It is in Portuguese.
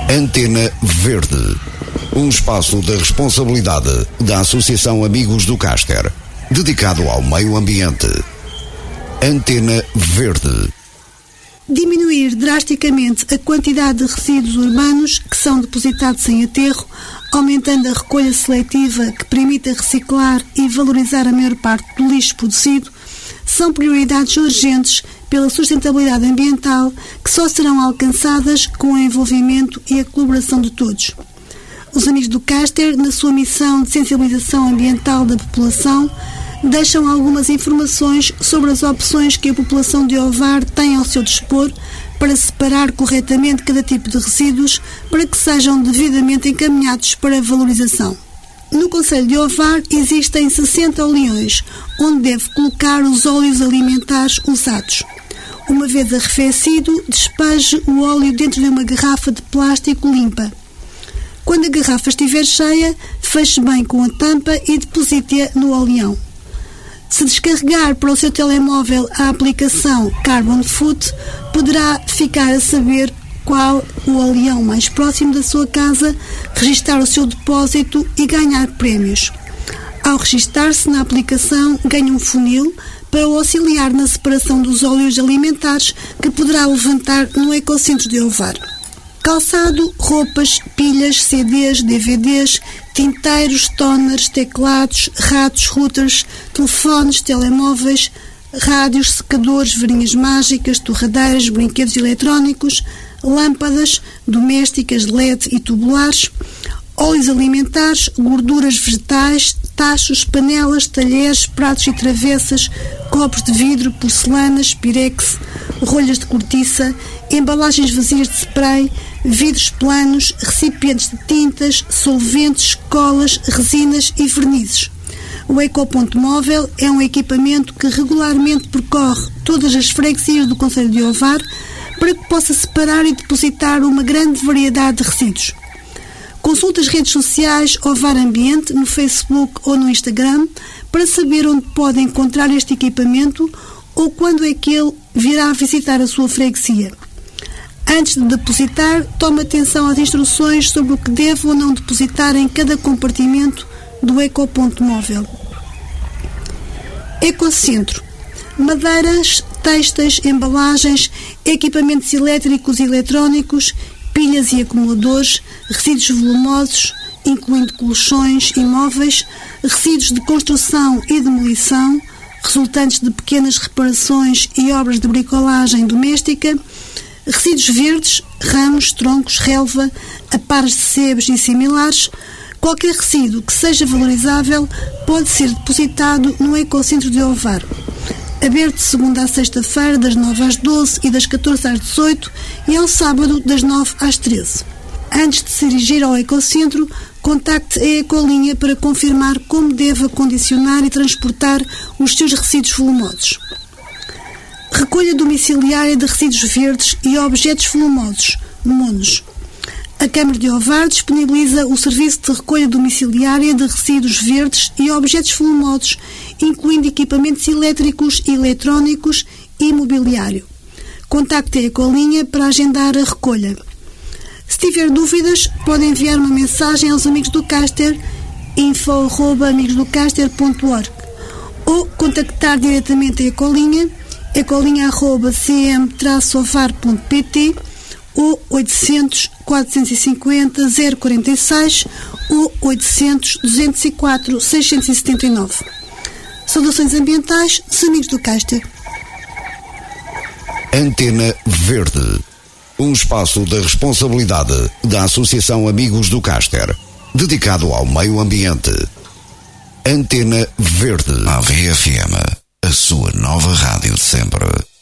Antena Verde, um espaço de responsabilidade da Associação Amigos do Caster, dedicado ao meio ambiente. Antena Verde. Diminuir drasticamente a quantidade de resíduos urbanos que são depositados sem aterro, aumentando a recolha seletiva que permita reciclar e valorizar a maior parte do lixo produzido, são prioridades urgentes pela sustentabilidade ambiental que só serão alcançadas com o envolvimento e a colaboração de todos. Os Amigos do Caster, na sua missão de sensibilização ambiental da população, deixam algumas informações sobre as opções que a população de Ovar tem ao seu dispor para separar corretamente cada tipo de resíduos para que sejam devidamente encaminhados para a valorização. No concelho de Ovar existem 60 oleões, onde deve colocar os óleos alimentares usados. Uma vez arrefecido, despeje o óleo dentro de uma garrafa de plástico limpa. Quando a garrafa estiver cheia, feche bem com a tampa e deposite-a no oleão. Se descarregar para o seu telemóvel a aplicação Carbon Foot, poderá ficar a saber qual o oleão mais próximo da sua casa, registar o seu depósito e ganhar prémios. Ao registar-se na aplicação, ganha um funil para o auxiliar na separação dos óleos alimentares que poderá levantar no Ecocentro de Ovar. Calçado, roupas, pilhas, CDs, DVDs, tinteiros, toners, teclados, ratos, routers, telefones, telemóveis, rádios, secadores, varinhas mágicas, torradeiras, brinquedos eletrónicos, lâmpadas domésticas, LED e tubulares, óleos alimentares, gorduras vegetais, tachos, panelas, talheres, pratos e travessas, copos de vidro, porcelanas, pirex, rolhas de cortiça, embalagens vazias de spray, vidros planos, recipientes de tintas, solventes, colas, resinas e vernizes. O Ecoponto Móvel é um equipamento que regularmente percorre todas as freguesias do concelho de Ovar para que possa separar e depositar uma grande variedade de resíduos. Consulte as redes sociais Ovar Ambiente no Facebook ou no Instagram para saber onde pode encontrar este equipamento ou quando é que ele virá visitar a sua freguesia. Antes de depositar, tome atenção às instruções sobre o que deve ou não depositar em cada compartimento do Ecoponto Móvel. Ecocentro. Madeiras, têxteis, embalagens, equipamentos elétricos e eletrónicos, pilhas e acumuladores, resíduos volumosos, incluindo colchões e móveis, resíduos de construção e demolição, resultantes de pequenas reparações e obras de bricolagem doméstica, resíduos verdes, ramos, troncos, relva, apares de sebes e similares. Qualquer resíduo que seja valorizável pode ser depositado no Ecocentro de Ovar. Aberto de segunda a sexta-feira, das 9 às 12 e das 14 às 18 e ao sábado, das 9 às 13. Antes de se dirigir ao Ecocentro, contacte a Ecolinha para confirmar como deve acondicionar e transportar os seus resíduos volumosos. Recolha domiciliária de resíduos verdes e objetos volumosos, monos. A Câmara de Ovar disponibiliza o serviço de recolha domiciliária de resíduos verdes e objetos volumosos, incluindo equipamentos elétricos e eletrónicos e mobiliário. Contacte a Ecolinha para agendar a recolha. Se tiver dúvidas, pode enviar uma mensagem aos Amigos do Caster, info@amigosdocaster.org, ou contactar diretamente a Ecolinha, ecolinha@cm-ovar.pt ou 800 450 046 ou 800 204 679. Saudações ambientais dos Amigos do Caster. Antena Verde, um espaço de responsabilidade da Associação Amigos do Caster, dedicado ao meio ambiente. Antena Verde. A VFM, a sua nova rádio de sempre.